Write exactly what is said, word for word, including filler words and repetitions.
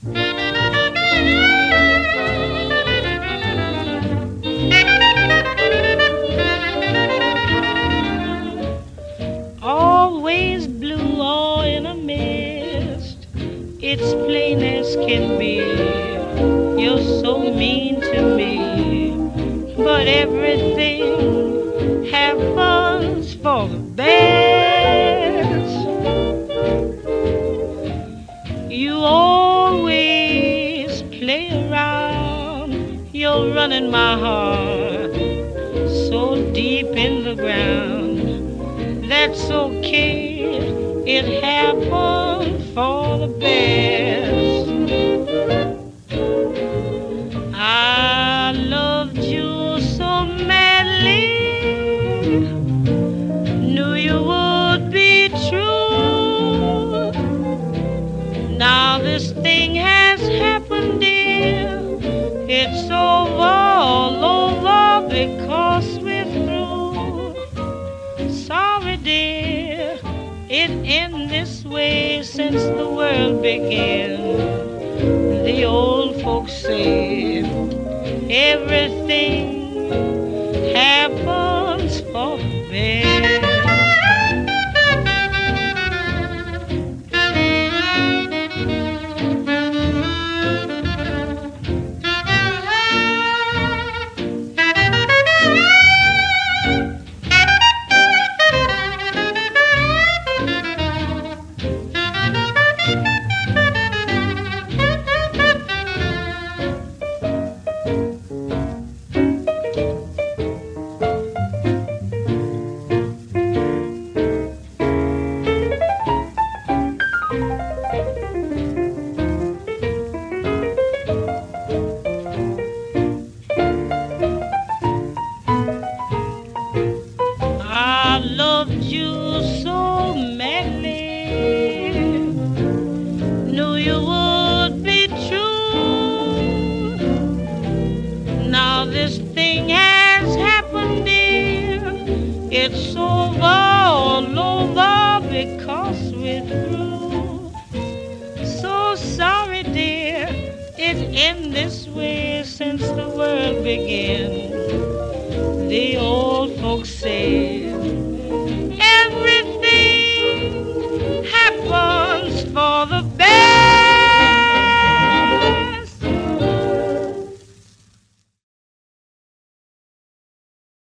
Always blue or in a mist, it's plain as can be. You're so mean to me, but everything happens for the best. You always play around, you're running my heart so deep in the ground. That's okay, it happened for the best. I loved you so madly, knew you would be true. Now this thing has happened, dear, it's over, all over, because we're through. Sorry, dear, it ended this way since the world began. The old folks say everything happens for the best. I loved you so madly, knew you would be true. Now this thing has happened, dear, it's over, all over, because we're through. So sorry, dear, it ended this way since the world began. The old folks say